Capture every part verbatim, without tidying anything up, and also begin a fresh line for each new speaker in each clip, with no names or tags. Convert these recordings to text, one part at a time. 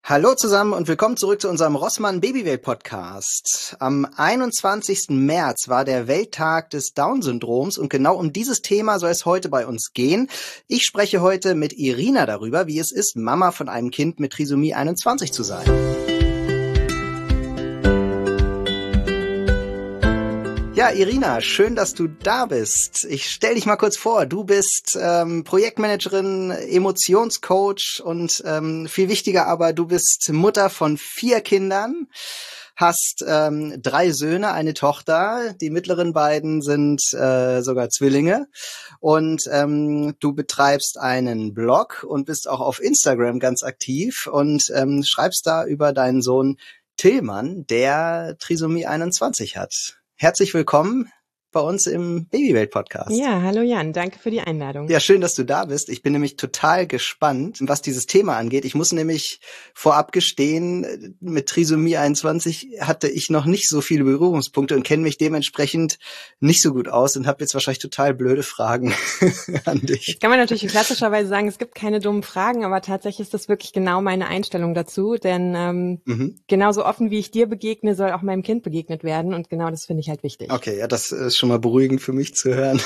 Hallo zusammen und willkommen zurück zu unserem Rossmann Babywelt Podcast. Am einundzwanzigsten März war der Welttag des Down-Syndroms und genau um dieses Thema soll es heute bei uns gehen. Ich spreche heute mit Irina darüber, wie es ist, Mama von einem Kind mit Trisomie einundzwanzig zu sein. Ja, Irina, schön, dass du da bist. Ich stell dich mal kurz vor. Du bist ähm, Projektmanagerin, Emotionscoach und ähm, viel wichtiger aber, du bist Mutter von vier Kindern, hast ähm, drei Söhne, eine Tochter. Die mittleren beiden sind äh, sogar Zwillinge. Und ähm, du betreibst einen Blog und bist auch auf Instagram ganz aktiv und ähm, schreibst da über deinen Sohn Tillmann, der Trisomie einundzwanzig hat. Herzlich willkommen bei uns im Babywelt-Podcast.
Ja, hallo Jan, danke für die Einladung.
Ja, schön, dass du da bist. Ich bin nämlich total gespannt, was dieses Thema angeht. Ich muss nämlich vorab gestehen, mit Trisomie einundzwanzig hatte ich noch nicht so viele Berührungspunkte und kenne mich dementsprechend nicht so gut aus und habe jetzt wahrscheinlich total blöde Fragen an dich.
Jetzt kann man natürlich klassischerweise sagen, es gibt keine dummen Fragen, aber tatsächlich ist das wirklich genau meine Einstellung dazu, denn ähm, mhm. genauso offen, wie ich dir begegne, soll auch meinem Kind begegnet werden und genau das finde ich halt wichtig.
Okay, ja, das ist schon mal beruhigend für mich zu hören.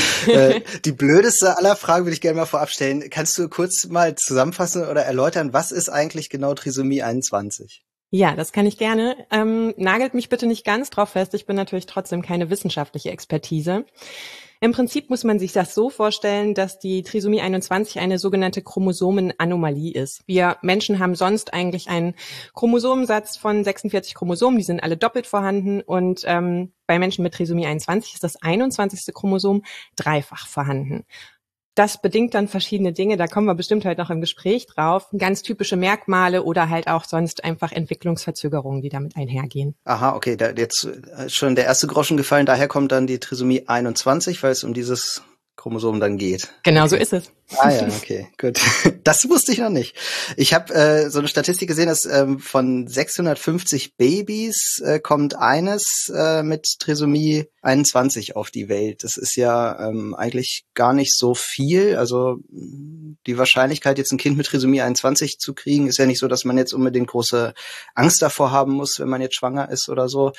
Die blödeste aller Fragen würde ich gerne mal vorab stellen. Kannst du kurz mal zusammenfassen oder erläutern, was ist eigentlich genau Trisomie einundzwanzig?
Ja, das kann ich gerne. Ähm, nagelt mich bitte nicht ganz drauf fest. Ich bin natürlich trotzdem keine wissenschaftliche Expertise. Im Prinzip muss man sich das so vorstellen, dass die Trisomie einundzwanzig eine sogenannte Chromosomenanomalie ist. Wir Menschen haben sonst eigentlich einen Chromosomensatz von sechsundvierzig Chromosomen, die sind alle doppelt vorhanden und ähm, bei Menschen mit Trisomie einundzwanzig ist das einundzwanzigste Chromosom dreifach vorhanden. Das bedingt dann verschiedene Dinge, da kommen wir bestimmt heute noch im Gespräch drauf. Ganz typische Merkmale oder halt auch sonst einfach Entwicklungsverzögerungen, die damit einhergehen.
Aha, okay, da jetzt schon der erste Groschen gefallen, daher kommt dann die Trisomie einundzwanzig, weil es um dieses Chromosom dann geht.
Genau,
okay.
So ist es.
Ah ja, okay, gut. Das wusste ich noch nicht. Ich habe äh, so eine Statistik gesehen, dass ähm, von sechshundertfünfzig Babys äh, kommt eines äh, mit Trisomie einundzwanzig auf die Welt. Das ist ja ähm, eigentlich gar nicht so viel. Also die Wahrscheinlichkeit, jetzt ein Kind mit Trisomie einundzwanzig zu kriegen, ist ja nicht so, dass man jetzt unbedingt große Angst davor haben muss, wenn man jetzt schwanger ist oder so.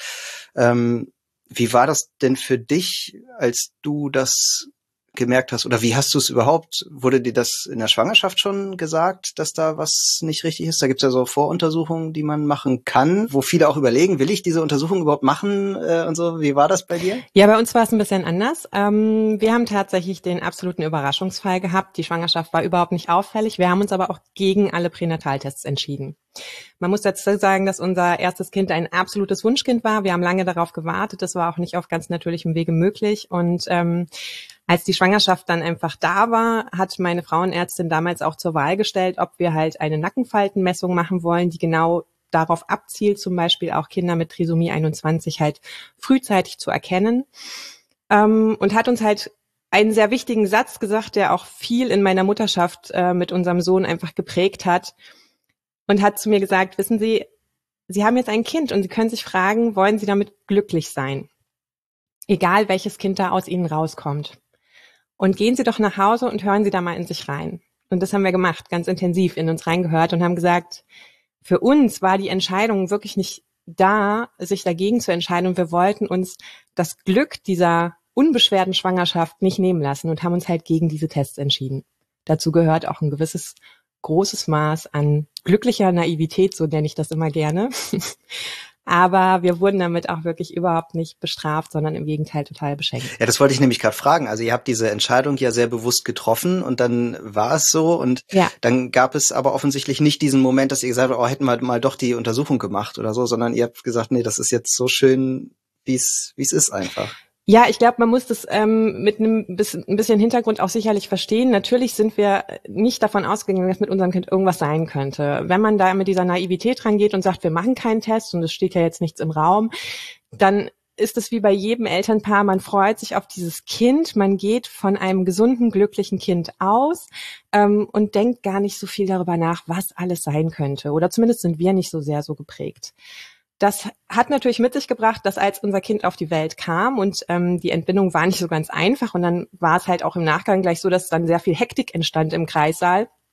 Ähm, wie war das denn für dich, als du das gemerkt hast, oder wie hast du es überhaupt, wurde dir das in der Schwangerschaft schon gesagt, dass da was nicht richtig ist? Da gibt's ja so Voruntersuchungen, die man machen kann, wo viele auch überlegen, will ich diese Untersuchung überhaupt machen äh, und so. Wie war das bei dir?
Ja, bei uns war es ein bisschen anders. Ähm, wir haben tatsächlich den absoluten Überraschungsfall gehabt. Die Schwangerschaft war überhaupt nicht auffällig. Wir haben uns aber auch gegen alle Pränataltests entschieden. Man muss dazu sagen, dass unser erstes Kind ein absolutes Wunschkind war. Wir haben lange darauf gewartet. Das war auch nicht auf ganz natürlichem Wege möglich. Und ähm, als die Schwangerschaft dann einfach da war, hat meine Frauenärztin damals auch zur Wahl gestellt, ob wir halt eine Nackenfaltenmessung machen wollen, die genau darauf abzielt, zum Beispiel auch Kinder mit Trisomie einundzwanzig halt frühzeitig zu erkennen. Ähm, und hat uns halt einen sehr wichtigen Satz gesagt, der auch viel in meiner Mutterschaft äh, mit unserem Sohn einfach geprägt hat. Und hat zu mir gesagt, wissen Sie, Sie haben jetzt ein Kind und Sie können sich fragen, wollen Sie damit glücklich sein? Egal, welches Kind da aus Ihnen rauskommt. Und gehen Sie doch nach Hause und hören Sie da mal in sich rein. Und das haben wir gemacht, ganz intensiv in uns reingehört und haben gesagt, für uns war die Entscheidung wirklich nicht da, sich dagegen zu entscheiden. Und wir wollten uns das Glück dieser unbeschwerten Schwangerschaft nicht nehmen lassen und haben uns halt gegen diese Tests entschieden. Dazu gehört auch ein gewisses großes Maß an glücklicher Naivität, so nenne ich das immer gerne. Aber wir wurden damit auch wirklich überhaupt nicht bestraft, sondern im Gegenteil total beschenkt.
Ja, das wollte ich nämlich gerade fragen. Also ihr habt diese Entscheidung ja sehr bewusst getroffen und dann war es so und ja. Dann gab es aber offensichtlich nicht diesen Moment, dass ihr gesagt habt, oh, hätten wir mal doch die Untersuchung gemacht oder so, sondern ihr habt gesagt, nee, das ist jetzt so schön, wie es wie es ist einfach.
Ja, ich glaube, man muss das ähm, mit einem bisschen, ein bisschen Hintergrund auch sicherlich verstehen. Natürlich sind wir nicht davon ausgegangen, dass mit unserem Kind irgendwas sein könnte. Wenn man da mit dieser Naivität rangeht und sagt, wir machen keinen Test und es steht ja jetzt nichts im Raum, dann ist es wie bei jedem Elternpaar, man freut sich auf dieses Kind, man geht von einem gesunden, glücklichen Kind aus ähm, und denkt gar nicht so viel darüber nach, was alles sein könnte. Oder zumindest sind wir nicht so sehr so geprägt. Das hat natürlich mit sich gebracht, dass als unser Kind auf die Welt kam und ähm, die Entbindung war nicht so ganz einfach und dann war es halt auch im Nachgang gleich so, dass dann sehr viel Hektik entstand im Kreissaal.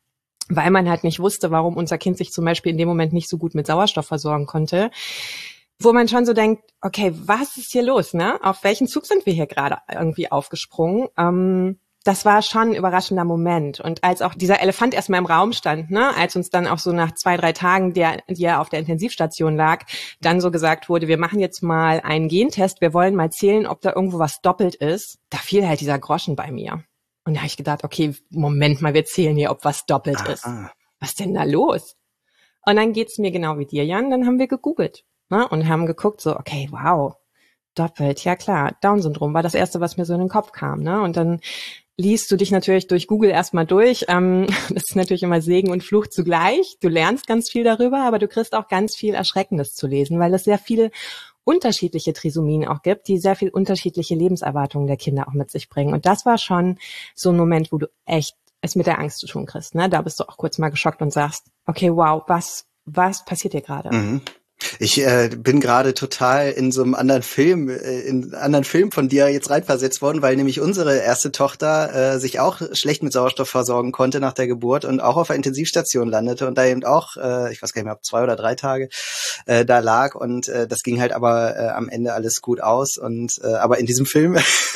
weil man halt nicht wusste, warum unser Kind sich zum Beispiel in dem Moment nicht so gut mit Sauerstoff versorgen konnte, wo man schon so denkt, okay, was ist hier los, ne? Auf welchen Zug sind wir hier gerade irgendwie aufgesprungen? Ähm, das war schon ein überraschender Moment. Und als auch dieser Elefant erstmal im Raum stand, ne, als uns dann auch so nach zwei, drei Tagen, der, die er auf der Intensivstation lag, dann so gesagt wurde, wir machen jetzt mal einen Gentest, wir wollen mal zählen, ob da irgendwo was doppelt ist, da fiel halt dieser Groschen bei mir. Und da habe ich gedacht, okay, Moment mal, wir zählen hier, ob was doppelt
ah,
ist.
ah.
Was ist denn da los? Und dann geht's mir genau wie dir, Jan, dann haben wir gegoogelt, ne, und haben geguckt so, okay, wow, doppelt, ja klar, Down-Syndrom war das Erste, was mir so in den Kopf kam, ne, und dann liest du dich natürlich durch Google erstmal durch. Ähm, das ist natürlich immer Segen und Fluch zugleich. Du lernst ganz viel darüber, aber du kriegst auch ganz viel Erschreckendes zu lesen, weil es sehr viele unterschiedliche Trisomien auch gibt, die sehr viel unterschiedliche Lebenserwartungen der Kinder auch mit sich bringen. Und das war schon so ein Moment, wo du echt es mit der Angst zu tun kriegst. Ne? Da bist du auch kurz mal geschockt und sagst, okay, wow, was, was passiert hier gerade?
Mhm. Ich äh, bin gerade total in so einem anderen Film, äh, in einen anderen Film von dir jetzt reinversetzt worden, weil nämlich unsere erste Tochter äh, sich auch schlecht mit Sauerstoff versorgen konnte nach der Geburt und auch auf der Intensivstation landete und da eben auch, äh, ich weiß gar nicht mehr, ob zwei oder drei Tage äh, da lag und äh, das ging halt aber äh, am Ende alles gut aus und äh, aber in diesem Film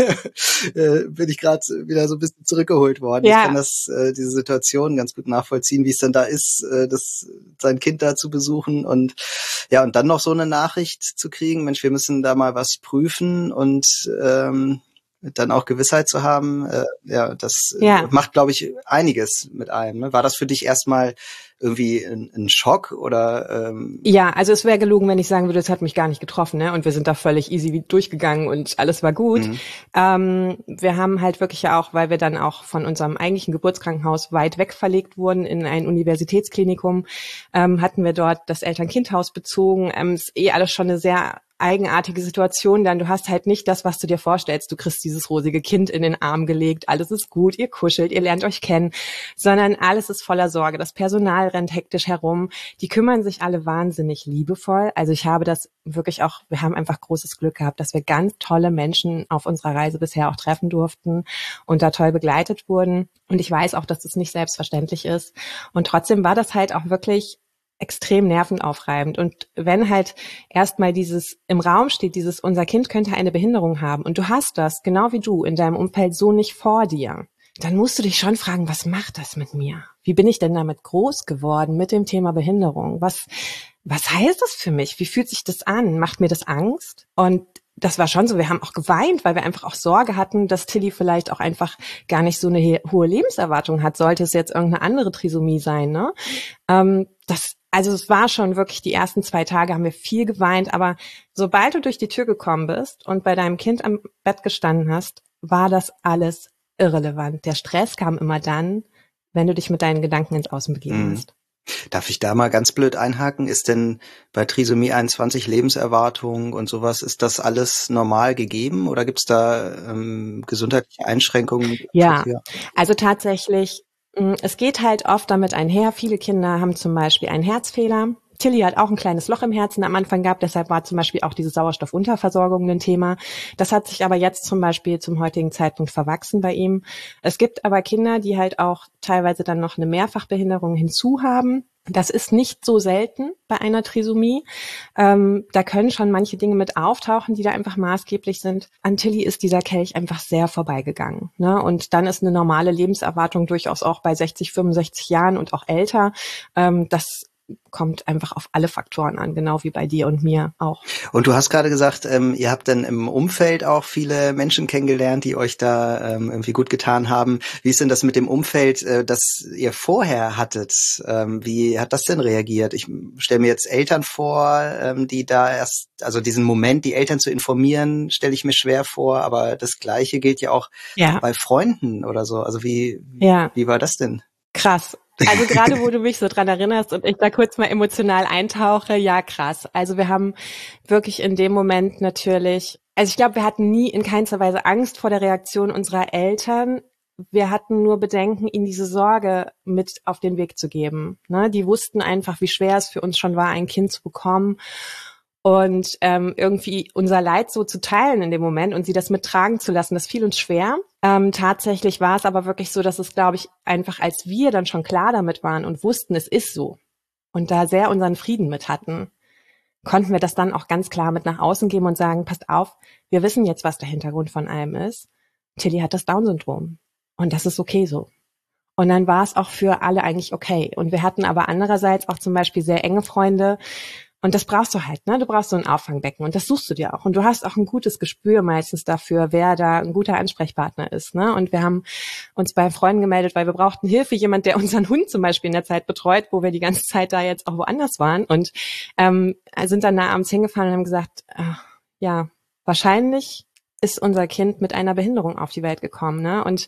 äh, bin ich gerade wieder so ein bisschen zurückgeholt worden.
Ja.
Ich kann das äh, diese Situation ganz gut nachvollziehen, wie es dann da ist, äh, das sein Kind da zu besuchen und ja, und dann noch so eine Nachricht zu kriegen, Mensch, wir müssen da mal was prüfen und ähm, dann auch Gewissheit zu haben, äh, ja, das
Ja.
macht, glaube ich, einiges mit einem. Ne? War das für dich erstmal irgendwie ein, ein Schock oder? Ähm
Ja, also es wäre gelogen, wenn ich sagen würde, es hat mich gar nicht getroffen, ne? Und wir sind da völlig easy durchgegangen und alles war gut.
Mhm.
Ähm, wir haben halt wirklich ja auch, weil wir dann auch von unserem eigentlichen Geburtskrankenhaus weit weg verlegt wurden in ein Universitätsklinikum, ähm, hatten wir dort das Eltern-Kind-Haus bezogen. Ähm, ist eh alles schon eine sehr eigenartige Situation, denn du hast halt nicht das, was du dir vorstellst. Du kriegst dieses rosige Kind in den Arm gelegt, alles ist gut, ihr kuschelt, ihr lernt euch kennen, sondern alles ist voller Sorge. Das Personal rennt hektisch herum, die kümmern sich alle wahnsinnig liebevoll. Also ich habe das wirklich auch, wir haben einfach großes Glück gehabt, dass wir ganz tolle Menschen auf unserer Reise bisher auch treffen durften und da toll begleitet wurden. Und ich weiß auch, dass das nicht selbstverständlich ist. Und trotzdem war das halt auch wirklich extrem nervenaufreibend. Und wenn halt erstmal dieses im Raum steht, dieses unser Kind könnte eine Behinderung haben und du hast das, genau wie du, in deinem Umfeld so nicht vor dir, dann musst du dich schon fragen, was macht das mit mir? Wie bin ich denn damit groß geworden mit dem Thema Behinderung? Was, was heißt das für mich? Wie fühlt sich das an? Macht mir das Angst? Und das war schon so, wir haben auch geweint, weil wir einfach auch Sorge hatten, dass Tilly vielleicht auch einfach gar nicht so eine hohe Lebenserwartung hat, sollte es jetzt irgendeine andere Trisomie sein, ne? Ähm, das Also es war schon wirklich, die ersten zwei Tage haben wir viel geweint, aber sobald du durch die Tür gekommen bist und bei deinem Kind am Bett gestanden hast, war das alles irrelevant. Der Stress kam immer dann, wenn du dich mit deinen Gedanken ins Außen begeben
Mhm.
hast.
Darf ich da mal ganz blöd einhaken? Ist denn bei Trisomie einundzwanzig Lebenserwartung und sowas, ist das alles normal gegeben oder gibt's da ähm, gesundheitliche Einschränkungen?
Ja, also tatsächlich, es geht halt oft damit einher. Viele Kinder haben zum Beispiel einen Herzfehler. Tilly hat auch ein kleines Loch im Herzen am Anfang gehabt, deshalb war zum Beispiel auch diese Sauerstoffunterversorgung ein Thema. Das hat sich aber jetzt zum Beispiel zum heutigen Zeitpunkt verwachsen bei ihm. Es gibt aber Kinder, die halt auch teilweise dann noch eine Mehrfachbehinderung hinzu haben. Das ist nicht so selten bei einer Trisomie. Ähm, da können schon manche Dinge mit auftauchen, die da einfach maßgeblich sind. An Tilly ist dieser Kelch einfach sehr vorbeigegangen, ne? Und dann ist eine normale Lebenserwartung durchaus auch bei sechzig, fünfundsechzig Jahren und auch älter. Ähm, das kommt einfach auf alle Faktoren an, genau wie bei dir und mir auch.
Und du hast gerade gesagt, ähm, ihr habt dann im Umfeld auch viele Menschen kennengelernt, die euch da ähm, irgendwie gut getan haben. Wie ist denn das mit dem Umfeld, äh, das ihr vorher hattet? Ähm, wie hat das denn reagiert? Ich stelle mir jetzt Eltern vor, ähm, die da erst, also diesen Moment, die Eltern zu informieren, stelle ich mir schwer vor, aber das Gleiche gilt ja auch
Ja.
bei Freunden oder so. Also wie,
Ja.
wie war das denn?
Krass. Also gerade wo du mich so dran erinnerst und ich da kurz mal emotional eintauche, ja krass. Also wir haben wirklich in dem Moment natürlich, also ich glaube, wir hatten nie in keinster Weise Angst vor der Reaktion unserer Eltern. Wir hatten nur Bedenken, ihnen diese Sorge mit auf den Weg zu geben. Ne? Die wussten einfach, wie schwer es für uns schon war, ein Kind zu bekommen. Und ähm, irgendwie unser Leid so zu teilen in dem Moment und sie das mittragen zu lassen, das fiel uns schwer. Ähm, tatsächlich war es aber wirklich so, dass es, glaube ich, einfach als wir dann schon klar damit waren und wussten, es ist so und da sehr unseren Frieden mit hatten, konnten wir das dann auch ganz klar mit nach außen geben und sagen, passt auf, wir wissen jetzt, was der Hintergrund von allem ist. Tilly hat das Down-Syndrom und das ist okay so. Und dann war es auch für alle eigentlich okay. Und wir hatten aber andererseits auch zum Beispiel sehr enge Freunde. Und das brauchst du halt, ne? Du brauchst so ein Auffangbecken und das suchst du dir auch. Und du hast auch ein gutes Gespür meistens dafür, wer da ein guter Ansprechpartner ist, ne? Und wir haben uns bei Freunden gemeldet, weil wir brauchten Hilfe, jemand, der unseren Hund zum Beispiel in der Zeit betreut, wo wir die ganze Zeit da jetzt auch woanders waren. Und ähm, sind dann da abends hingefahren und haben gesagt, ach, ja, wahrscheinlich ist unser Kind mit einer Behinderung auf die Welt gekommen, ne? Und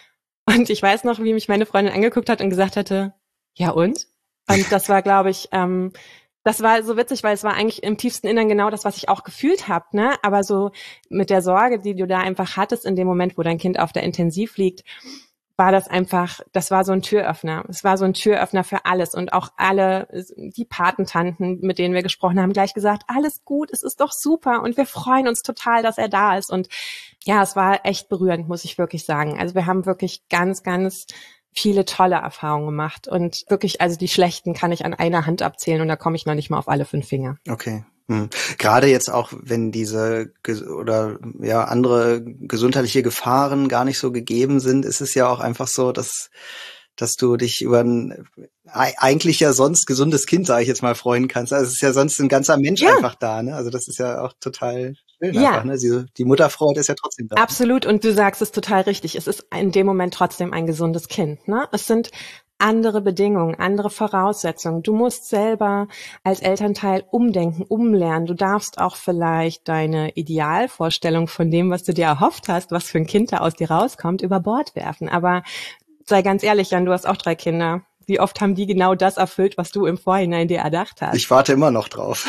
und ich weiß noch, wie mich meine Freundin angeguckt hat und gesagt hatte, ja und? Und das war, glaube ich, ähm, das war so witzig, weil es war eigentlich im tiefsten Innern genau das, was ich auch gefühlt habe, ne? Aber so mit der Sorge, die du da einfach hattest in dem Moment, wo dein Kind auf der Intensiv liegt, war das einfach, das war so ein Türöffner. Es war so ein Türöffner für alles und auch alle, die Patentanten, mit denen wir gesprochen haben, gleich gesagt, alles gut, es ist doch super und wir freuen uns total, dass er da ist. Und ja, es war echt berührend, muss ich wirklich sagen. Also wir haben wirklich ganz, ganz viele tolle Erfahrungen gemacht und wirklich, also die schlechten kann ich an einer Hand abzählen und da komme ich noch nicht mal auf alle fünf Finger.
Okay. Hm. Gerade jetzt auch, wenn diese ges- oder ja andere gesundheitliche Gefahren gar nicht so gegeben sind, ist es ja auch einfach so, dass dass du dich über ein e- eigentlich ja sonst gesundes Kind, sage ich jetzt mal, freuen kannst. Also es ist ja sonst ein ganzer Mensch
Ja.
einfach da, ne? Also das ist ja auch total schön
Ja.
einfach, ne? Die, die Mutterfreude ist ja trotzdem da.
Absolut, und du sagst es total richtig. Es ist in dem Moment trotzdem ein gesundes Kind, ne? Es sind andere Bedingungen, andere Voraussetzungen. Du musst selber als Elternteil umdenken, umlernen. Du darfst auch vielleicht deine Idealvorstellung von dem, was du dir erhofft hast, was für ein Kind da aus dir rauskommt, über Bord werfen. Aber sei ganz ehrlich, Jan, du hast auch drei Kinder. Wie oft haben die genau das erfüllt, was du im Vorhinein dir erdacht hast?
Ich warte immer noch drauf.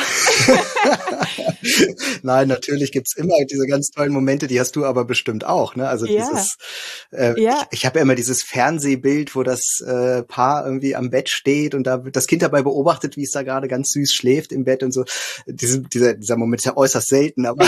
Nein, natürlich gibt's immer diese ganz tollen Momente, die hast du aber bestimmt auch, ne? Also
Ja.
dieses, äh,
Ja.
ich, ich habe ja immer dieses Fernsehbild, wo das äh, Paar irgendwie am Bett steht und da wird das Kind dabei beobachtet, wie es da gerade ganz süß schläft im Bett und so. Diese, dieser, dieser Moment ist ja äußerst selten, aber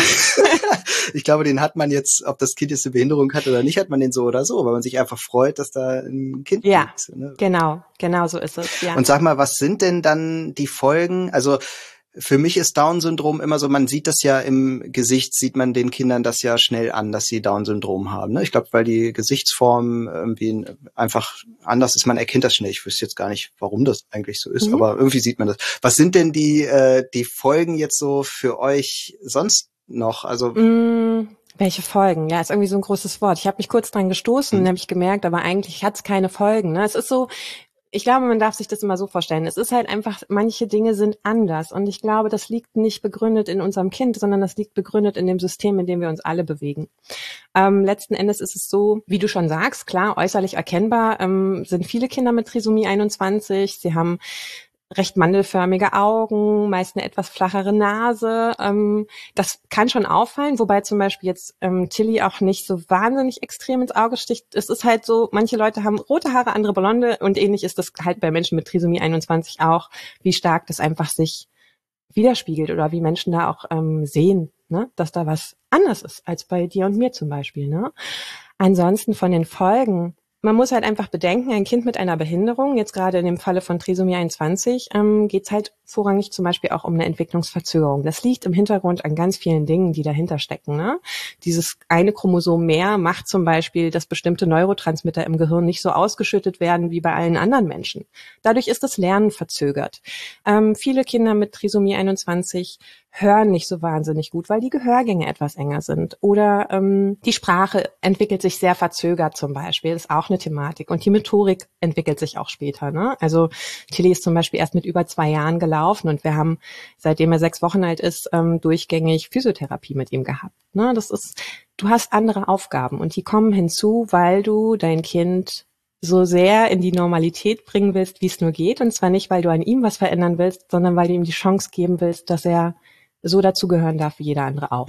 ich glaube, den hat man jetzt, ob das Kind jetzt eine Behinderung hat oder nicht, hat man den so oder so, weil man sich einfach freut, dass da ein Kind
Ja,
liegt. Ne?
genau, genau so ist es, ja.
Und sag mal, was sind denn dann die Folgen? Also für mich ist Down-Syndrom immer so, man sieht das ja im Gesicht, sieht man den Kindern das ja schnell an, dass sie Down-Syndrom haben. Ne? Ich glaube, weil die Gesichtsform irgendwie einfach anders ist, man erkennt das schnell. Ich wüsste jetzt gar nicht, warum das eigentlich so ist,
Mhm.
aber irgendwie sieht man das. Was sind denn die äh, die Folgen jetzt so für euch sonst noch? Also
Mm, welche Folgen? Ja, ist irgendwie so ein großes Wort. Ich habe mich kurz dran gestoßen
Mhm.
und habe ich gemerkt, aber eigentlich hat es keine Folgen. Ne? Es ist so, ich glaube, man darf sich das immer so vorstellen. Es ist halt einfach, manche Dinge sind anders. Und ich glaube, das liegt nicht begründet in unserem Kind, sondern das liegt begründet in dem System, in dem wir uns alle bewegen. Ähm, letzten Endes ist es so, wie du schon sagst, klar, äußerlich erkennbar ähm, sind viele Kinder mit Trisomie einundzwanzig. Sie haben recht mandelförmige Augen, meist eine etwas flachere Nase. Ähm, das kann schon auffallen, wobei zum Beispiel jetzt ähm, Tilly auch nicht so wahnsinnig extrem ins Auge sticht. Es ist halt so, manche Leute haben rote Haare, andere blonde und ähnlich ist das halt bei Menschen mit Trisomie einundzwanzig auch, wie stark das einfach sich widerspiegelt oder wie Menschen da auch ähm, sehen, ne, dass da was anders ist als bei dir und mir zum Beispiel. Ne? Ansonsten von den Folgen, man muss halt einfach bedenken, ein Kind mit einer Behinderung, jetzt gerade in dem Falle von Trisomie einundzwanzig, ähm, geht es halt vorrangig zum Beispiel auch um eine Entwicklungsverzögerung. Das liegt im Hintergrund an ganz vielen Dingen, die dahinter stecken. Ne? Dieses eine Chromosom mehr macht zum Beispiel, dass bestimmte Neurotransmitter im Gehirn nicht so ausgeschüttet werden wie bei allen anderen Menschen. Dadurch ist das Lernen verzögert. Ähm, viele Kinder mit Trisomie einundzwanzig hören nicht so wahnsinnig gut, weil die Gehörgänge etwas enger sind. Oder ähm, die Sprache entwickelt sich sehr verzögert zum Beispiel, das ist auch eine Thematik. Und die Motorik entwickelt sich auch später. Ne? Also Tilly ist zum Beispiel erst mit über zwei Jahren gelaufen und wir haben, seitdem er sechs Wochen alt ist, ähm, durchgängig Physiotherapie mit ihm gehabt. Ne? Das ist, du hast andere Aufgaben und die kommen hinzu, weil du dein Kind so sehr in die Normalität bringen willst, wie es nur geht. Und zwar nicht, weil du an ihm was verändern willst, sondern weil du ihm die Chance geben willst, dass er so dazugehören darf wie jeder andere auch.
Mhm.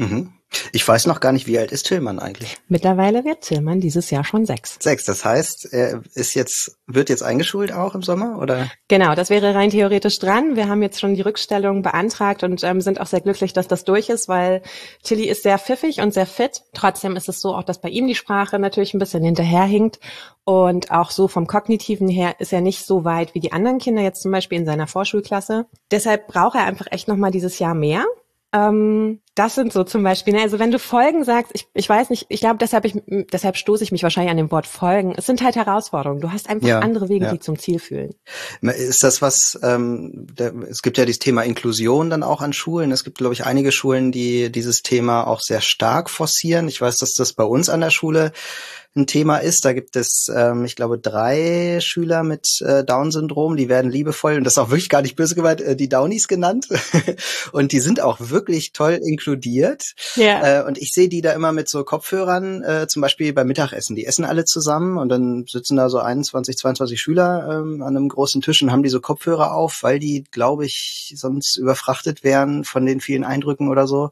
Ich weiß noch gar nicht, wie alt ist Tillmann eigentlich?
Mittlerweile wird Tillmann dieses Jahr schon sechs.
Sechs, das heißt, er ist jetzt, wird jetzt eingeschult auch im Sommer, oder?
Genau, das wäre rein theoretisch dran. Wir haben jetzt schon die Rückstellung beantragt und ähm, sind auch sehr glücklich, dass das durch ist, weil Tilly ist sehr pfiffig und sehr fit. Trotzdem ist es so auch, dass bei ihm die Sprache natürlich ein bisschen hinterherhinkt. Und auch so vom Kognitiven her ist er nicht so weit wie die anderen Kinder, jetzt zum Beispiel in seiner Vorschulklasse. Deshalb braucht er einfach echt nochmal dieses Jahr mehr. Ähm, das sind so zum Beispiel, ne, also wenn du Folgen sagst, ich, ich weiß nicht, ich glaube, deshalb, ich, deshalb stoße ich mich wahrscheinlich an dem Wort Folgen. Es sind halt Herausforderungen. Du hast einfach
Ja,
andere Wege,
ja.
die zum Ziel führen.
Ist das was, ähm, der, es gibt ja dieses Thema Inklusion dann auch an Schulen. Es gibt, glaube ich, einige Schulen, die dieses Thema auch sehr stark forcieren. Ich weiß, dass das bei uns an der Schule ein Thema ist. Da gibt es, ähm, ich glaube, drei Schüler mit äh, Down-Syndrom, die werden liebevoll, und das ist auch wirklich gar nicht böse gemeint, äh, die Downies genannt. Und die sind auch wirklich toll inkludiert.
Ja.
Äh, und ich sehe die da immer mit so Kopfhörern, äh, zum Beispiel beim Mittagessen. Die essen alle zusammen und dann sitzen da so einundzwanzig, zweiundzwanzig Schüler ähm, an einem großen Tisch und haben die so Kopfhörer auf, weil die, glaube ich, sonst überfrachtet wären von den vielen Eindrücken oder so.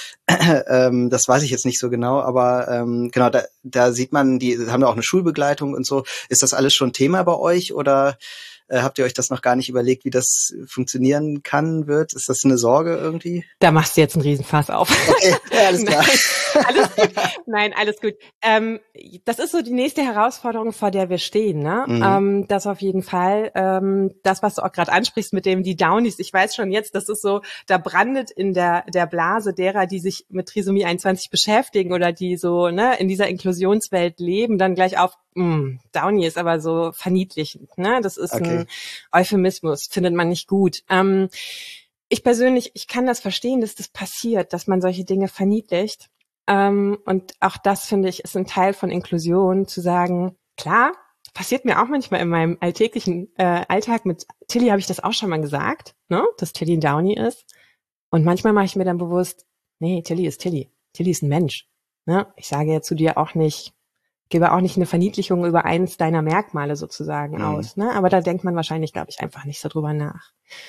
ähm, das weiß ich jetzt nicht so genau, aber ähm, genau, da, da sieht man, die haben da auch eine Schulbegleitung und so. Ist das alles schon Thema bei euch, oder äh, habt ihr euch das noch gar nicht überlegt, wie das funktionieren kann, wird? Ist das eine Sorge irgendwie?
Da machst du jetzt einen Riesenfass auf.
Okay, ja, alles klar.
Nein, alles gut. Nein, alles gut. Ähm, das ist so die nächste Herausforderung, vor der wir stehen, ne?
Mhm.
Ähm, das auf jeden Fall. Ähm, das, was du auch gerade ansprichst mit dem die Downies, ich weiß schon jetzt, das ist so, da brandet in der der Blase derer, die sich mit Trisomie einundzwanzig beschäftigen oder die so ne in dieser Inklusionswelt leben, dann gleich auf, mh, Downy ist aber so verniedlichend, ne? Das ist
Okay.
ein Euphemismus, findet man nicht gut. Ähm, ich persönlich, ich kann das verstehen, dass das passiert, dass man solche Dinge verniedlicht. Ähm, und auch das, finde ich, ist ein Teil von Inklusion, zu sagen, klar, passiert mir auch manchmal in meinem alltäglichen äh, Alltag. Mit Tilly habe ich das auch schon mal gesagt, ne, dass Tilly ein Downy ist. Und manchmal mache ich mir dann bewusst, nee, Tilly ist Tilly. Tilly ist ein Mensch. Ne? Ich sage ja zu dir auch nicht, gebe auch nicht eine Verniedlichung über eins deiner Merkmale sozusagen
Mhm.
aus. Ne? Aber da denkt man wahrscheinlich, glaube ich, einfach nicht so drüber nach.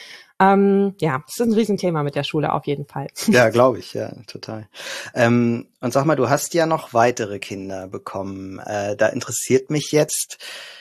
Ähm, ja, das ist ein Riesenthema mit der Schule auf jeden Fall.
Ja, glaube ich, ja, total. Ähm, und sag mal, du hast ja noch weitere Kinder bekommen. Äh, da interessiert mich jetzt,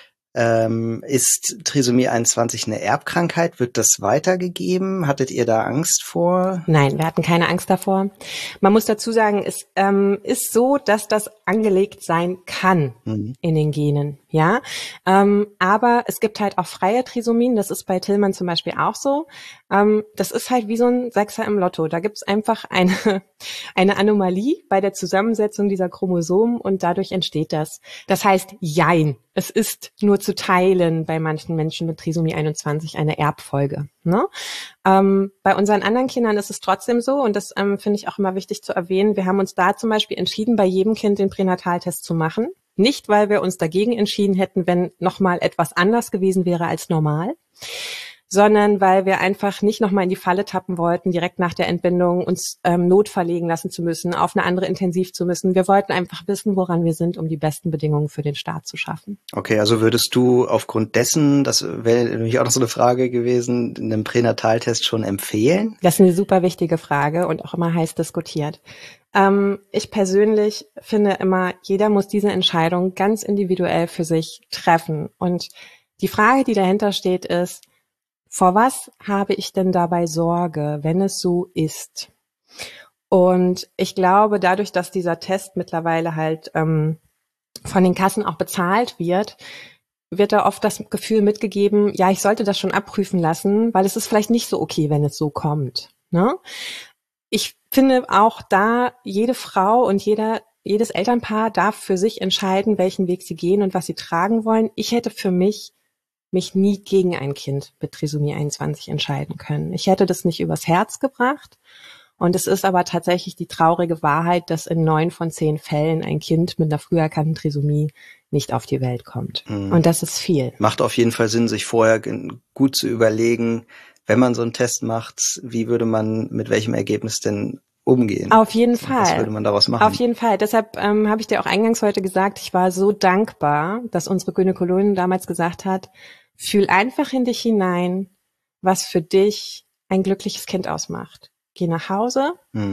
ähm, ist Trisomie einundzwanzig eine Erbkrankheit? Wird das weitergegeben? Hattet ihr da Angst vor?
Nein, wir hatten keine Angst davor. Man muss dazu sagen, es ähm, ist so, dass das angelegt sein kann
Mhm.
in den Genen, ja. Ähm, aber es gibt halt auch freie Trisomien. Das ist bei Tillmann zum Beispiel auch so. Ähm, das ist halt wie so ein Sechser im Lotto. Da gibt es einfach eine eine Anomalie bei der Zusammensetzung dieser Chromosomen und dadurch entsteht das. Das heißt, jein. Es ist nur zu teilen bei manchen Menschen mit Trisomie einundzwanzig eine Erbfolge. Ne? Ähm, bei unseren anderen Kindern ist es trotzdem so, und das ähm, finde ich auch immer wichtig zu erwähnen, wir haben uns da zum Beispiel entschieden, bei jedem Kind den Pränataltest zu machen. Nicht, weil wir uns dagegen entschieden hätten, wenn nochmal etwas anders gewesen wäre als normal, sondern weil wir einfach nicht nochmal in die Falle tappen wollten, direkt nach der Entbindung uns ähm, notverlegen lassen zu müssen, auf eine andere intensiv zu müssen. Wir wollten einfach wissen, woran wir sind, um die besten Bedingungen für den Start zu schaffen.
Okay, also würdest du aufgrund dessen, das wäre nämlich auch noch so eine Frage gewesen, einen Pränataltest schon empfehlen?
Das ist eine super wichtige Frage und auch immer heiß diskutiert. Ähm, ich persönlich finde immer, jeder muss diese Entscheidung ganz individuell für sich treffen. Und die Frage, die dahinter steht, ist, vor was habe ich denn dabei Sorge, wenn es so ist? Und ich glaube, dadurch, dass dieser Test mittlerweile halt ähm, von den Kassen auch bezahlt wird, wird da oft das Gefühl mitgegeben, ja, ich sollte das schon abprüfen lassen, weil es ist vielleicht nicht so okay, wenn es so kommt. Ne? Ich finde auch da, jede Frau und jeder, jedes Elternpaar darf für sich entscheiden, welchen Weg sie gehen und was sie tragen wollen. Ich hätte für mich mich nie gegen ein Kind mit Trisomie einundzwanzig entscheiden können. Ich hätte das nicht übers Herz gebracht. Und es ist aber tatsächlich die traurige Wahrheit, dass in neun von zehn Fällen ein Kind mit einer früh erkannten Trisomie nicht auf die Welt kommt. Mhm. Und das ist viel.
Macht auf jeden Fall Sinn, sich vorher gut zu überlegen, wenn man so einen Test macht, wie würde man mit welchem Ergebnis denn umgehen?
Auf jeden Fall.
Was würde man daraus machen?
Auf jeden Fall. Deshalb ähm, habe ich dir auch eingangs heute gesagt, ich war so dankbar, dass unsere Gynäkologin damals gesagt hat, fühl einfach in dich hinein, was für dich ein glückliches Kind ausmacht. Geh nach Hause, mhm.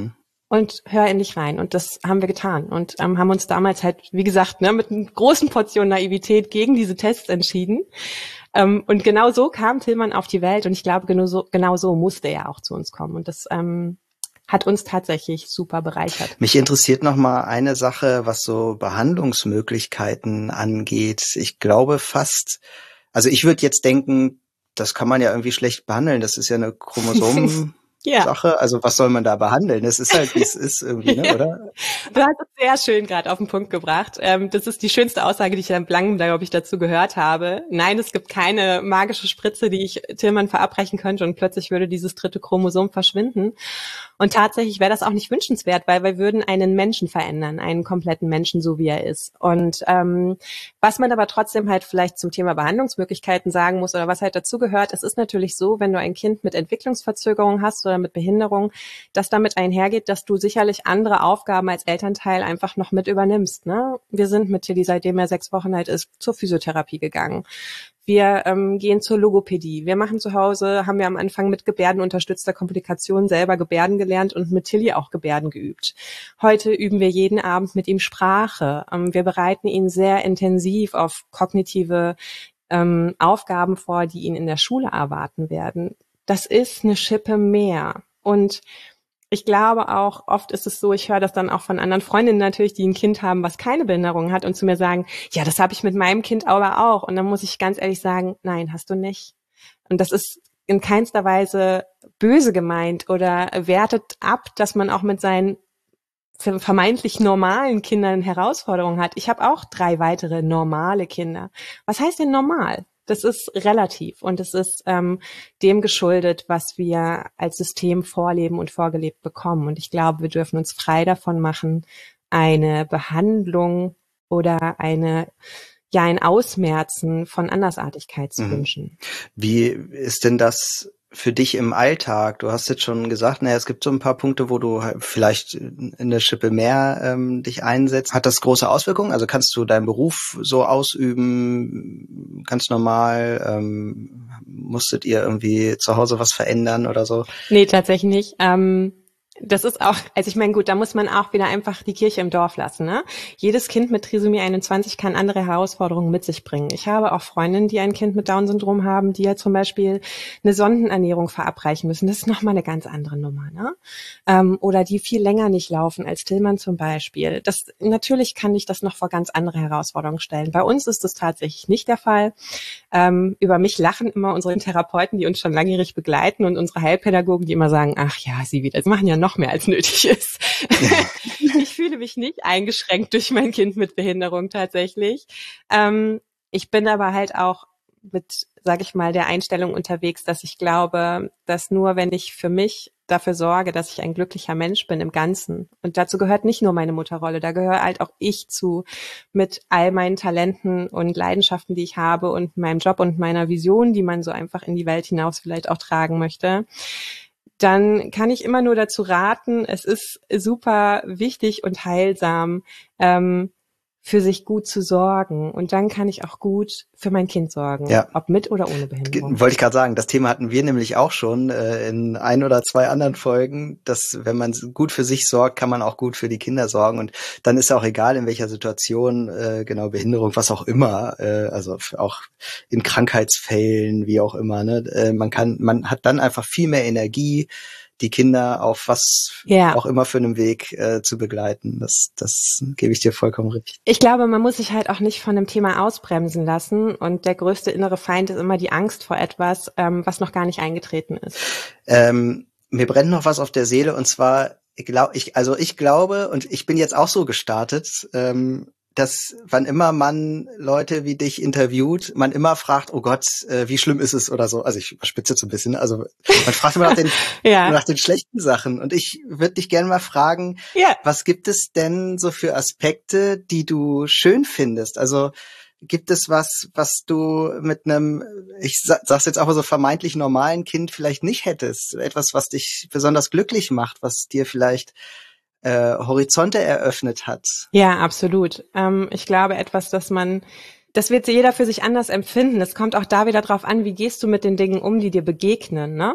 und hör in dich rein. Und das haben wir getan und ähm, haben uns damals halt, wie gesagt, ne, mit einer großen Portion Naivität gegen diese Tests entschieden. Ähm, und genau so kam Tillmann auf die Welt und ich glaube, genau so, genau so musste er auch zu uns kommen. Und das ähm, hat uns tatsächlich super bereichert.
Mich interessiert noch mal eine Sache, was so Behandlungsmöglichkeiten angeht. Ich glaube fast, also ich würde jetzt denken, das kann man ja irgendwie schlecht behandeln. Das ist ja eine Chromosomen ja. Sache. Also was soll man da behandeln? Das ist halt, wie es ist irgendwie, ne,
ja.
oder?
Du hast es sehr schön gerade auf den Punkt gebracht. Ähm, das ist die schönste Aussage, die ich am langem, glaube ich, dazu gehört habe. Nein, es gibt keine magische Spritze, die ich Tillmann verabreichen könnte und plötzlich würde dieses dritte Chromosom verschwinden. Und tatsächlich wäre das auch nicht wünschenswert, weil wir würden einen Menschen verändern, einen kompletten Menschen, so wie er ist. Und ähm, was man aber trotzdem halt vielleicht zum Thema Behandlungsmöglichkeiten sagen muss oder was halt dazu gehört, es ist natürlich so, wenn du ein Kind mit Entwicklungsverzögerung hast oder mit Behinderung, dass damit einhergeht, dass du sicherlich andere Aufgaben als Elternteil einfach noch mit übernimmst. Ne? Wir sind mit Tilly, seitdem er sechs Wochen alt ist, zur Physiotherapie gegangen. Wir ähm, gehen zur Logopädie. Wir machen zu Hause, haben wir am Anfang mit gebärdenunterstützter Kommunikation selber Gebärden gelernt und mit Tilly auch Gebärden geübt. Heute üben wir jeden Abend mit ihm Sprache. Ähm, wir bereiten ihn sehr intensiv auf kognitive ähm, Aufgaben vor, die ihn in der Schule erwarten werden. Das ist eine Schippe mehr. Und ich glaube auch, oft ist es so, ich höre das dann auch von anderen Freundinnen natürlich, die ein Kind haben, was keine Behinderung hat und zu mir sagen, ja, das habe ich mit meinem Kind aber auch. Und dann muss ich ganz ehrlich sagen, nein, hast du nicht. Und das ist in keinster Weise böse gemeint oder wertet ab, dass man auch mit seinen vermeintlich normalen Kindern Herausforderungen hat. Ich habe auch drei weitere normale Kinder. Was heißt denn normal? Das ist relativ und es ist ähm, dem geschuldet, was wir als System vorleben und vorgelebt bekommen. Und ich glaube, wir dürfen uns frei davon machen, eine Behandlung oder eine ja ein Ausmerzen von Andersartigkeit zu mhm. wünschen.
Wie ist denn das für dich im Alltag? Du hast jetzt schon gesagt, naja, es gibt so ein paar Punkte, wo du vielleicht in der Schippe mehr ähm, dich einsetzt. Hat das große Auswirkungen? Also kannst du deinen Beruf so ausüben, ganz normal? Ähm, musstet ihr irgendwie zu Hause was verändern oder so?
Nee, tatsächlich nicht. Ähm Das ist auch, also ich meine, gut, da muss man auch wieder einfach die Kirche im Dorf lassen, ne? Jedes Kind mit Trisomie einundzwanzig kann andere Herausforderungen mit sich bringen. Ich habe auch Freundinnen, die ein Kind mit Down-Syndrom haben, die ja zum Beispiel eine Sondenernährung verabreichen müssen. Das ist nochmal eine ganz andere Nummer, ne? Ähm, oder die viel länger nicht laufen als Tillmann zum Beispiel. Das, natürlich kann ich das noch vor ganz andere Herausforderungen stellen. Bei uns ist das tatsächlich nicht der Fall. Ähm, über mich lachen immer unsere Therapeuten, die uns schon langjährig begleiten und unsere Heilpädagogen, die immer sagen, ach ja, sie wieder, sie machen ja noch mehr als nötig ist. Ich fühle mich nicht eingeschränkt durch mein Kind mit Behinderung tatsächlich. Ähm, ich bin aber halt auch mit, sag ich mal, der Einstellung unterwegs, dass ich glaube, dass nur wenn ich für mich dafür sorge, dass ich ein glücklicher Mensch bin im Ganzen. Und dazu gehört nicht nur meine Mutterrolle, da gehört halt auch ich zu mit all meinen Talenten und Leidenschaften, die ich habe und meinem Job und meiner Vision, die man so einfach in die Welt hinaus vielleicht auch tragen möchte. Dann kann ich immer nur dazu raten, es ist super wichtig und heilsam, ähm, für sich gut zu sorgen. Und dann kann ich auch gut für mein Kind sorgen, ja. Ob mit oder ohne Behinderung.
Wollte ich gerade sagen, das Thema hatten wir nämlich auch schon äh, in ein oder zwei anderen Folgen, dass wenn man gut für sich sorgt, kann man auch gut für die Kinder sorgen. Und dann ist auch egal, in welcher Situation, äh, genau, Behinderung, was auch immer, äh, also auch in Krankheitsfällen, wie auch immer, ne, äh, man kann, man hat dann einfach viel mehr Energie, die Kinder auf was ja. auch immer für einen Weg äh, zu begleiten. Das, das gebe ich dir vollkommen recht.
Ich glaube, man muss sich halt auch nicht von dem Thema ausbremsen lassen. Und der größte innere Feind ist immer die Angst vor etwas, ähm, was noch gar nicht eingetreten ist.
Ähm, mir brennt noch was auf der Seele und zwar, ich glaub, ich, also ich glaube, und ich bin jetzt auch so gestartet, ähm, dass wann immer man Leute wie dich interviewt, man immer fragt, oh Gott, äh, wie schlimm ist es oder so. Also ich überspitze jetzt ein bisschen. Also man fragt immer nach den, ja. nach den schlechten Sachen. Und ich würde dich gerne mal fragen, ja. was gibt es denn so für Aspekte, die du schön findest? Also gibt es was, was du mit einem, ich sag's jetzt auch mal so vermeintlich normalen Kind vielleicht nicht hättest? Etwas, was dich besonders glücklich macht, was dir vielleicht Äh, Horizonte eröffnet hat.
Ja, absolut. Ähm, ich glaube, etwas, das man, das wird jeder für sich anders empfinden. Es kommt auch da wieder drauf an, wie gehst du mit den Dingen um, die dir begegnen, ne?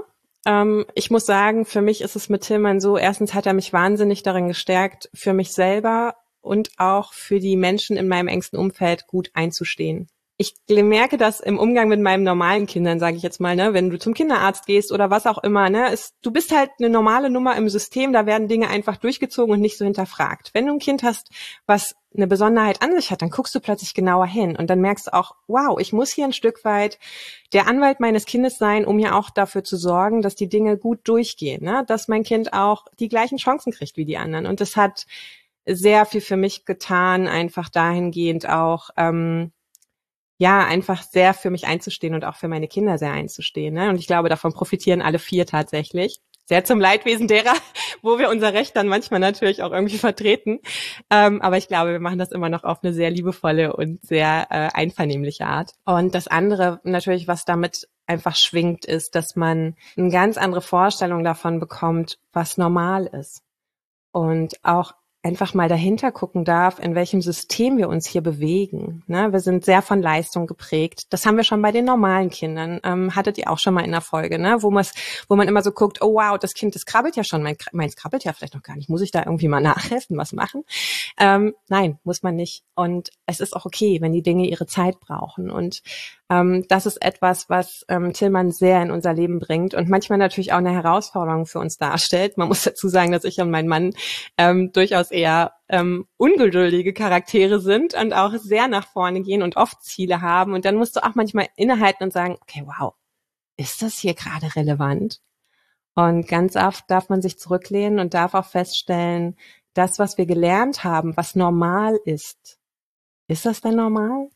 ähm, ich muss sagen, für mich ist es mit Tillmann so, erstens hat er mich wahnsinnig darin gestärkt, für mich selber und auch für die Menschen in meinem engsten Umfeld gut einzustehen. Ich merke das im Umgang mit meinen normalen Kindern, sage ich jetzt mal, ne, wenn du zum Kinderarzt gehst oder was auch immer, ne, ist, du bist halt eine normale Nummer im System, da werden Dinge einfach durchgezogen und nicht so hinterfragt. Wenn du ein Kind hast, was eine Besonderheit an sich hat, dann guckst du plötzlich genauer hin und dann merkst du auch, wow, ich muss hier ein Stück weit der Anwalt meines Kindes sein, um ja auch dafür zu sorgen, dass die Dinge gut durchgehen, ne, dass mein Kind auch die gleichen Chancen kriegt wie die anderen. Und das hat sehr viel für mich getan, einfach dahingehend auch, ähm, ja, einfach sehr für mich einzustehen und auch für meine Kinder sehr einzustehen. Ne? Und ich glaube, davon profitieren alle vier tatsächlich. Sehr zum Leidwesen derer, wo wir unser Recht dann manchmal natürlich auch irgendwie vertreten. Ähm, aber ich glaube, wir machen das immer noch auf eine sehr liebevolle und sehr äh, einvernehmliche Art. Und das andere natürlich, was damit einfach schwingt, ist, dass man eine ganz andere Vorstellung davon bekommt, was normal ist. Und auch einfach mal dahinter gucken darf, in welchem System wir uns hier bewegen. Ne? Wir sind sehr von Leistung geprägt. Das haben wir schon bei den normalen Kindern. Ähm, hattet ihr auch schon mal in der Folge, ne? Wo, wo man immer so guckt, oh wow, das Kind, das krabbelt ja schon, mein, meins krabbelt ja vielleicht noch gar nicht. Muss ich da irgendwie mal nachhelfen, was machen? Ähm, nein, muss man nicht. Und es ist auch okay, wenn die Dinge ihre Zeit brauchen. Und ähm, das ist etwas, was ähm, Tillmann sehr in unser Leben bringt und manchmal natürlich auch eine Herausforderung für uns darstellt. Man muss dazu sagen, dass ich und mein Mann ähm, durchaus eher ähm, ungeduldige Charaktere sind und auch sehr nach vorne gehen und oft Ziele haben. Und dann musst du auch manchmal innehalten und sagen, okay, wow, ist das hier gerade relevant? Und ganz oft darf man sich zurücklehnen und darf auch feststellen, das, was wir gelernt haben, was normal ist, ist das denn normal?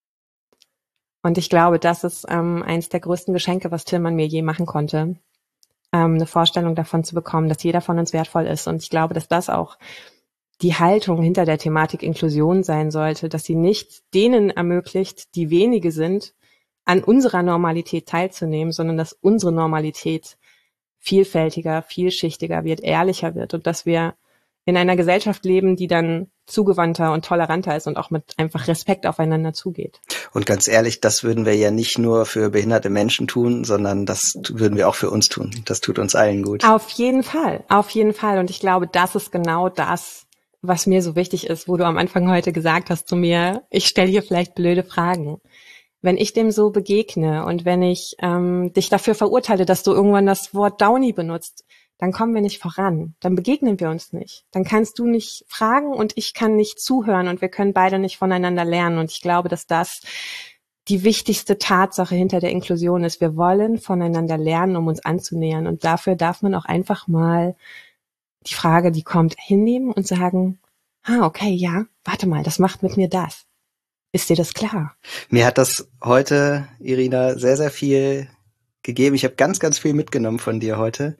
Und ich glaube, das ist ähm, eins der größten Geschenke, was Tillmann mir je machen konnte, ähm, eine Vorstellung davon zu bekommen, dass jeder von uns wertvoll ist. Und ich glaube, dass das auch die Haltung hinter der Thematik Inklusion sein sollte, dass sie nicht denen ermöglicht, die wenige sind, an unserer Normalität teilzunehmen, sondern dass unsere Normalität vielfältiger, vielschichtiger wird, ehrlicher wird und dass wir in einer Gesellschaft leben, die dann zugewandter und toleranter ist und auch mit einfach Respekt aufeinander zugeht.
Und ganz ehrlich, das würden wir ja nicht nur für behinderte Menschen tun, sondern das würden wir auch für uns tun. Das tut uns allen gut.
Auf jeden Fall, auf jeden Fall. Und ich glaube, das ist genau das, was mir so wichtig ist, wo du am Anfang heute gesagt hast zu mir, ich stelle hier vielleicht blöde Fragen. Wenn ich dem so begegne und wenn ich ähm, dich dafür verurteile, dass du irgendwann das Wort Downy benutzt, dann kommen wir nicht voran, dann begegnen wir uns nicht. Dann kannst du nicht fragen und ich kann nicht zuhören und wir können beide nicht voneinander lernen. Und ich glaube, dass das die wichtigste Tatsache hinter der Inklusion ist. Wir wollen voneinander lernen, um uns anzunähern. Und dafür darf man auch einfach mal die Frage, die kommt, hinnehmen und sagen, ah, okay, ja, warte mal, das macht mit mir das. Ist dir das klar?
Mir hat das heute, Irina, sehr, sehr viel gegeben. Ich habe ganz, ganz viel mitgenommen von dir heute.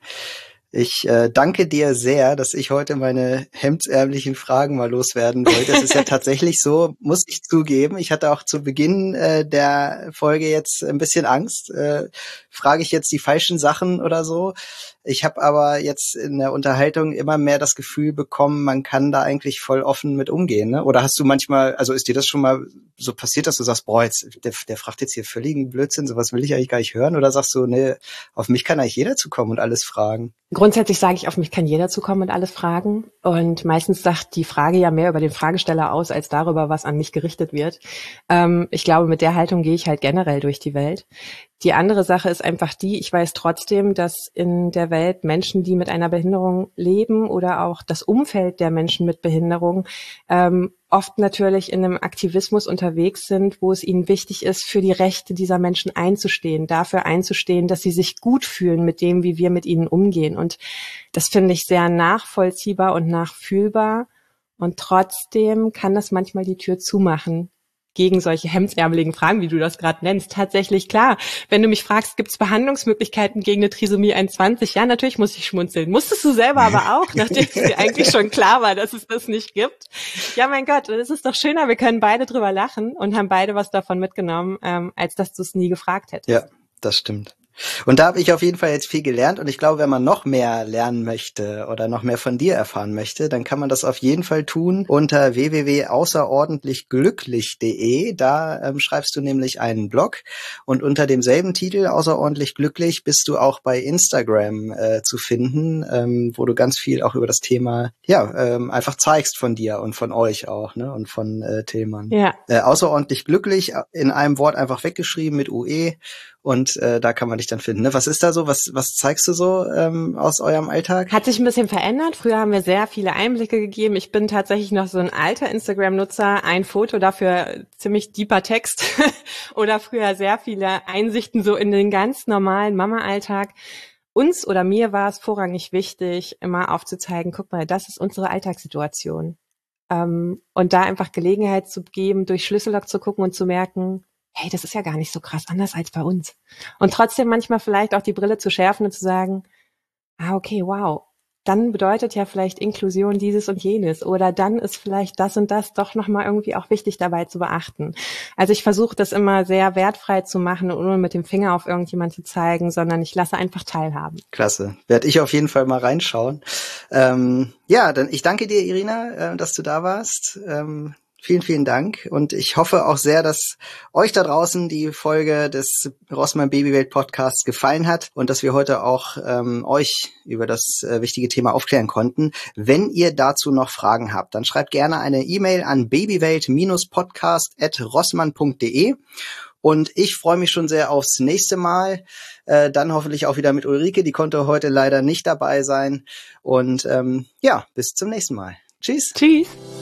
Ich äh, danke dir sehr, dass ich heute meine hemdsärmlichen Fragen mal loswerden wollte. Es ist ja tatsächlich so, muss ich zugeben. Ich hatte auch zu Beginn äh, der Folge jetzt ein bisschen Angst. Äh, frage ich jetzt die falschen Sachen oder so? Ich habe aber jetzt in der Unterhaltung immer mehr das Gefühl bekommen, man kann da eigentlich voll offen mit umgehen. Ne? Oder hast du manchmal, also ist dir das schon mal so passiert, dass du sagst, boah, jetzt, der, der fragt jetzt hier völligen Blödsinn, sowas will ich eigentlich gar nicht hören? Oder sagst du, nee, auf mich kann eigentlich jeder zukommen und alles fragen?
Grundsätzlich sage ich, auf mich kann jeder zukommen und alles fragen. Und meistens sagt die Frage ja mehr über den Fragesteller aus, als darüber, was an mich gerichtet wird. Ähm, ich glaube, mit der Haltung gehe ich halt generell durch die Welt. Die andere Sache ist einfach die, ich weiß trotzdem, dass in der Welt Menschen, die mit einer Behinderung leben oder auch das Umfeld der Menschen mit Behinderung ähm, oft natürlich in einem Aktivismus unterwegs sind, wo es ihnen wichtig ist, für die Rechte dieser Menschen einzustehen, dafür einzustehen, dass sie sich gut fühlen mit dem, wie wir mit ihnen umgehen. Und das finde ich sehr nachvollziehbar und nachfühlbar. Und trotzdem kann das manchmal die Tür zumachen gegen solche hemdsärmeligen Fragen, wie du das gerade nennst. Tatsächlich, klar. Wenn du mich fragst, gibt es Behandlungsmöglichkeiten gegen eine Trisomie einundzwanzig? Ja, natürlich muss ich schmunzeln. Musstest du selber aber auch, nachdem es dir eigentlich schon klar war, dass es das nicht gibt. Ja, mein Gott, das ist doch schöner. Wir können beide drüber lachen und haben beide was davon mitgenommen, ähm, als dass du es nie gefragt hättest.
Ja, das stimmt. Und da habe ich auf jeden Fall jetzt viel gelernt und ich glaube, wenn man noch mehr lernen möchte oder noch mehr von dir erfahren möchte, dann kann man das auf jeden Fall tun unter w w w punkt außerordentlich glücklich punkt de. Da ähm, schreibst du nämlich einen Blog und unter demselben Titel außerordentlich glücklich bist du auch bei Instagram äh, zu finden, ähm, wo du ganz viel auch über das Thema ja ähm, einfach zeigst von dir und von euch auch, ne, und von äh, Tillmann.
Ja.
Äh, außerordentlich glücklich in einem Wort einfach weggeschrieben mit U E. Und äh, da kann man dich dann finden. Ne? Was ist da so? Was was zeigst du so ähm, aus eurem Alltag?
Hat sich ein bisschen verändert. Früher haben wir sehr viele Einblicke gegeben. Ich bin tatsächlich noch so ein alter Instagram-Nutzer. Ein Foto, dafür ziemlich deeper Text. Oder früher sehr viele Einsichten so in den ganz normalen Mama-Alltag. Uns oder mir war es vorrangig wichtig, immer aufzuzeigen, guck mal, das ist unsere Alltagssituation. Ähm, und da einfach Gelegenheit zu geben, durch Schlüssellock zu gucken und zu merken, hey, das ist ja gar nicht so krass anders als bei uns. Und trotzdem manchmal vielleicht auch die Brille zu schärfen und zu sagen, ah, okay, wow, dann bedeutet ja vielleicht Inklusion dieses und jenes oder dann ist vielleicht das und das doch nochmal irgendwie auch wichtig dabei zu beachten. Also ich versuche das immer sehr wertfrei zu machen, ohne mit dem Finger auf irgendjemand zu zeigen, sondern ich lasse einfach teilhaben.
Klasse. Werde ich auf jeden Fall mal reinschauen. Ähm, ja, dann ich danke dir, Irina, äh, dass du da warst. Ähm, Vielen, vielen Dank und ich hoffe auch sehr, dass euch da draußen die Folge des Rossmann Babywelt Podcasts gefallen hat und dass wir heute auch ähm, euch über das äh, wichtige Thema aufklären konnten. Wenn ihr dazu noch Fragen habt, dann schreibt gerne eine E-Mail an babywelt Podcast at rossmann punkt de und ich freue mich schon sehr aufs nächste Mal. Äh, dann hoffentlich auch wieder mit Ulrike, die konnte heute leider nicht dabei sein und ähm, ja, bis zum nächsten Mal. Tschüss.
Tschüss.